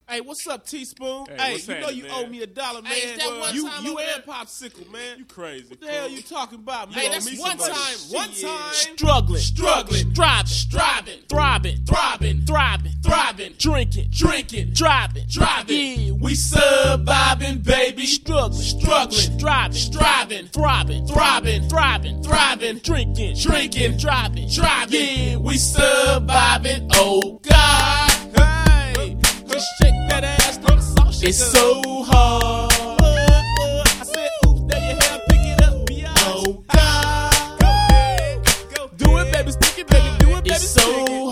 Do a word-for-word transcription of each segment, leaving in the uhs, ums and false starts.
Hey, what's up, Teaspoon? Hey, Hey, what's you know happening, you man? owe me a dollar, man. Hey, is that one you time you over and there? Popsicle, man. You crazy. What the hell you talking about? Hey, You owe that's me one some money. time, one Shit. time. Struggling, Struggling, striving, striving, thriving, thriving, thriving, thriving, drinking, drinking, driving, driving. Yeah, We surviving, baby. struggling, Struggling, striving, striving, thriving, thriving, thriving, thriving, drinking, drinking, driving, driving. Yeah, We surviving, oh God. Hey, just shake that ass, throw the salt shaker. It's so hard, I said, oops, there you have, pick it up, be out. oh God. Go ahead, go do it, baby, stick it, baby, do it, baby, It's stick it. so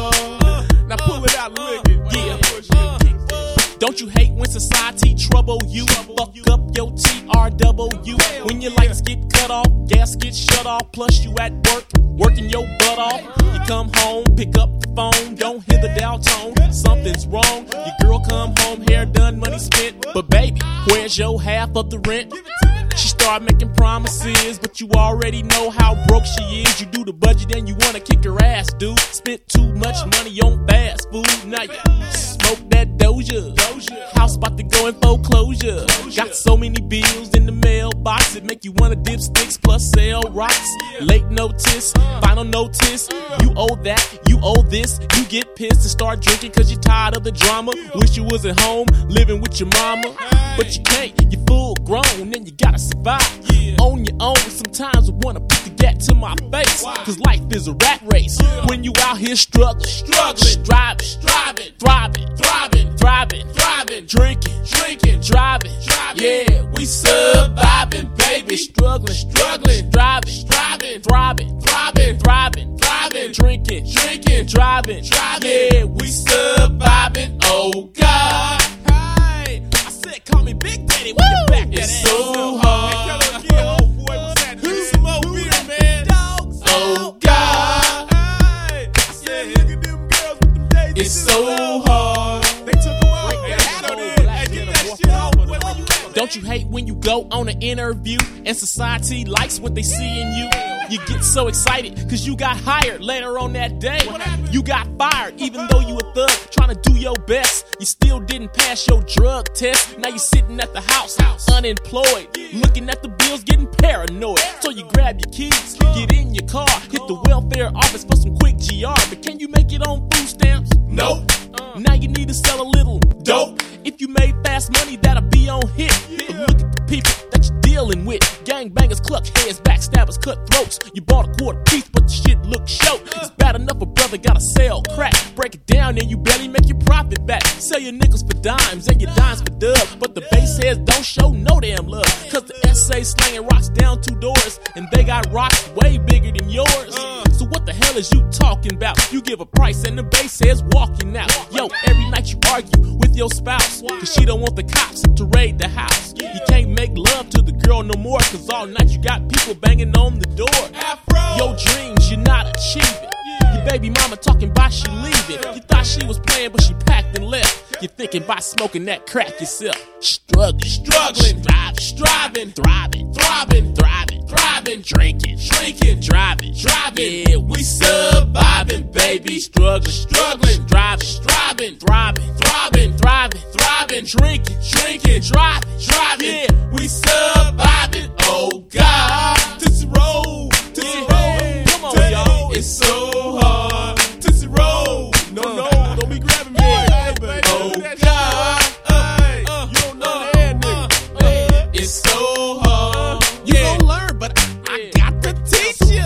hard. Now pull it out and lick it. Yeah. Uh, Don't you hate when society trouble you? Fuck up your T R W. When your lights get cut off, gas gets shut off, plus you at work, working your butt off. You come home, pick up the phone, don't hear the dial tone. Something's wrong. Your girl come home, hair done, money spent. But baby, where's your half of the rent? She start making promises, but you already know how broke she is. You do the budget and you wanna kick her ass, dude. Spent too much money on fast food. Now you smoke that Doja. House about to go in foreclosure. Got so many bills in the mailbox, it make you wanna dip sticks plus sell rocks. Late notice, final notice. You owe that, you owe this. You get pissed and start drinking cause you're tired of the drama. Wish you was at home, living with your mama. But you can't, you're full grown and you gotta survive. On your own, sometimes I wanna put the gat to my face. Cause life is a rat race. When you out here struggling, Struggling, striving, striving, thriving, thriving, thriving, thriving, drinking, drinking, driving, driving. yeah, We surviving, baby. struggling, Struggling, striving, striving, thriving, thriving, thriving, thriving, drinking, drinking, driving, driving. yeah, We we surviving, oh God. Hey, I said call me Big Daddy when you back that It's ass so up. hard, Tell her again, old boy, what's that? Give me some more beer, man. Dogs oh out. God. Hey, I said, look at them girls with them daisies. It's so hard. They took a while. Break Hey, that shut hat in. on, Hey, black get man, that walk shit out off. with Where it. you at? Don't you hate when you go on an interview and society likes what they see in you? You get so excited cause you got hired later on that day. You got fired even though you a thug trying to do your best. You still didn't pass your drug test. Now you sitting at the house, unemployed, looking at the bills, getting paranoid. So you grab your keys, get in your car, hit the welfare office for some quick G R. But can you make it on food stamps? Nope. Now you need to sell a little dope. If you made fast money, that'll be on hit. But look at the people that you're dealing with. Gangbangers, clutch heads, backstabbers, cut throats. You bought a quarter piece, but the shit looks short. It's bad enough a brother gotta sell crack. Break it down and you barely make your profit back. Sell your nickels for dimes and your dimes for dubs. But the bass heads don't show no damn love. Cause the S A slanging rocks down two doors. And they got rocks way bigger than yours. So what the hell is you talking about? You give a price and the bass heads walking out. Yo, every night you argue with your spouse. Cause she don't want the cops to raid the house. You can't make love to the girl no more. Cause all night you got people banging on the door. Your dreams you're not achieving. Your baby mama talking about she leaving. You thought she was playing but she packed and left. You're thinking about smoking that crack yourself. Struggling, Struggling, striving, striving, thriving, thriving, thriving, thriving, drinking, drinking, driving, driving. Yeah, We surviving, baby. struggling, Struggling, driving, striving, thriving, thriving, thriving, thriving, drinking, drinking, driving, driving. Yeah. We surviving, oh God. Tootsie Roll, Tootsie Yeah. Roll. Come on, Tootsie y'all. Roll. It's so hard, Tootsie Roll. No, no, don't be grabbing me like that, baby. oh Do that God. shit. Hey, you don't know that, nigga. It's so hard. You gon' learn, but I, I got to teach you.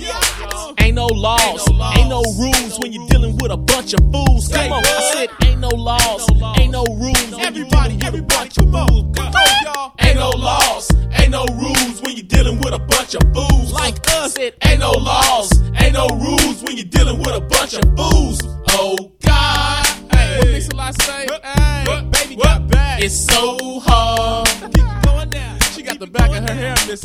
Ain't no laws, Ain't no laws. ain't no rules when you're dealing with a bunch of fools. Come Say on, I what? said ain't no laws, ain't no rules when you're Everybody, dealing with a everybody, bunch of come on. fools. Come on, y'all. Ain't no laws, ain't no rules when you're dealing with a bunch of fools. Like us, it Ain't no laws, ain't no rules when you're dealing with a bunch of fools. Oh God, Hey, what hey, Mix-a-Lot say? Hey, what? baby What? got back. it's so hard. Keep going down. She got the back of her hair missing.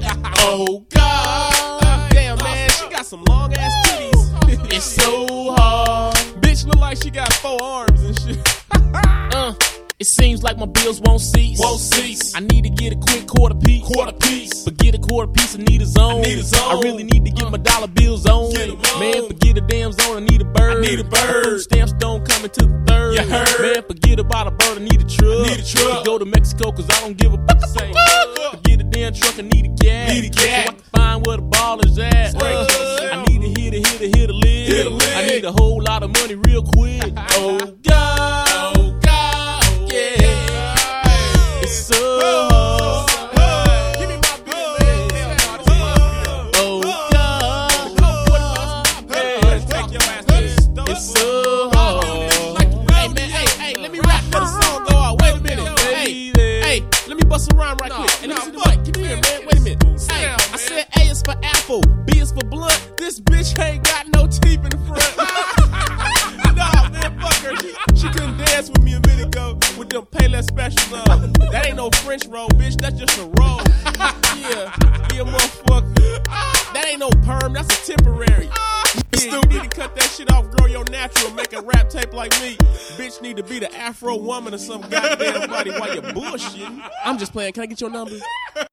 Oh God, Damn, man, she got some long ass titties. it's so hard. Bitch look like she got four arms and shit. uh, it seems like my bills won't cease. Won't cease. I need to get a quick quarter piece. Quarter piece. Forget a quarter piece, I need a zone. I need a zone. I really need to get my dollar bills on. Get 'em on. Man, forget a damn zone, I need a bird. I need a bird. Food stamps don't come until the third. You heard? Man, forget about a bird, I need a truck. Need a truck. Go to Mexico, cause I don't give a fuck. Say, forget a damn truck, I need a gas. Need a gas. So I can find where the ballers at. Uh, I need to hit a, hit a, hit a lid. Hit a lid. I need a whole lot of money real quick. Oh, God. Oh, God. Yeah. It's so hard. Give me my bill, man. Oh, God. Hey, take your ass to the store. It's so hard. Hey, man, hey, hey, let me rap for the song go out. Wait a minute. Hey, hey, let me bust a rhyme right quick. And let me see the mic. Give me here, man. Wait a minute. Hey, I said A is for apple, B is for blunt. This bitch ain't got no teeth in the front. Nah, man, fuck her. She, she couldn't dance with me a minute ago with them Payless specials on. That ain't no French roll, bitch. That's just a roll. Yeah, yeah, motherfucker. That ain't no perm. That's a temporary. Yeah, you need to cut that shit off, grow your natural, make a rap tape like me. Bitch need to be the Afro woman or some goddamn body while you're bullshitting. I'm just playing. Can I get your number?